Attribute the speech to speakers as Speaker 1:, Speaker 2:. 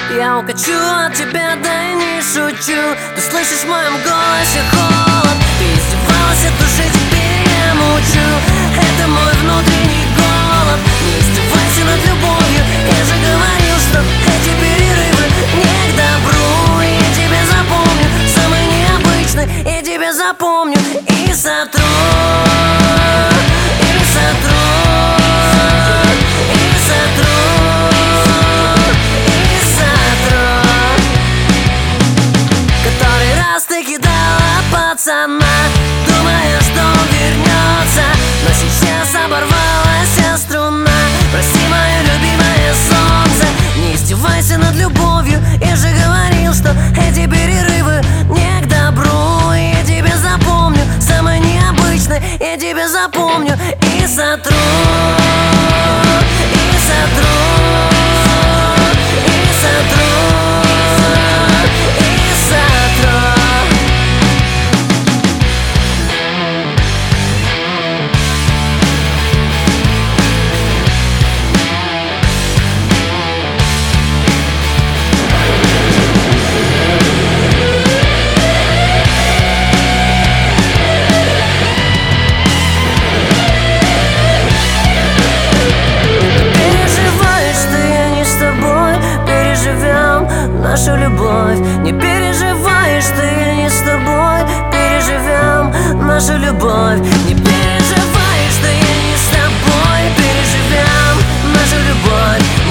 Speaker 1: Я укачу от тебя, да и не шучу. Ты слышишь в моем голосе холод. Ты издевалась от души, теперь я мучу. Это мой внутренний голод. Не издевайся над любовью. Я же говорил, что эти перерывы не к добру. Я тебя запомню, самый необычный. Я тебя запомню и сотру. И сотру. И сотру. Ты кидала пацана, думая, что он вернется, но сейчас оборвалась вся струна. Прости, мое любимое солнце, не издевайся над любовью. Я же говорил, что эти перерывы не к добру. Я тебя запомню, самое необычное. Я тебя запомню и сотру. И сотру. И сотру. Нашу любовь, не переживай, что я не с тобой. Переживем нашу любовь. Не переживай, что я не с тобой. Переживем нашу любовь.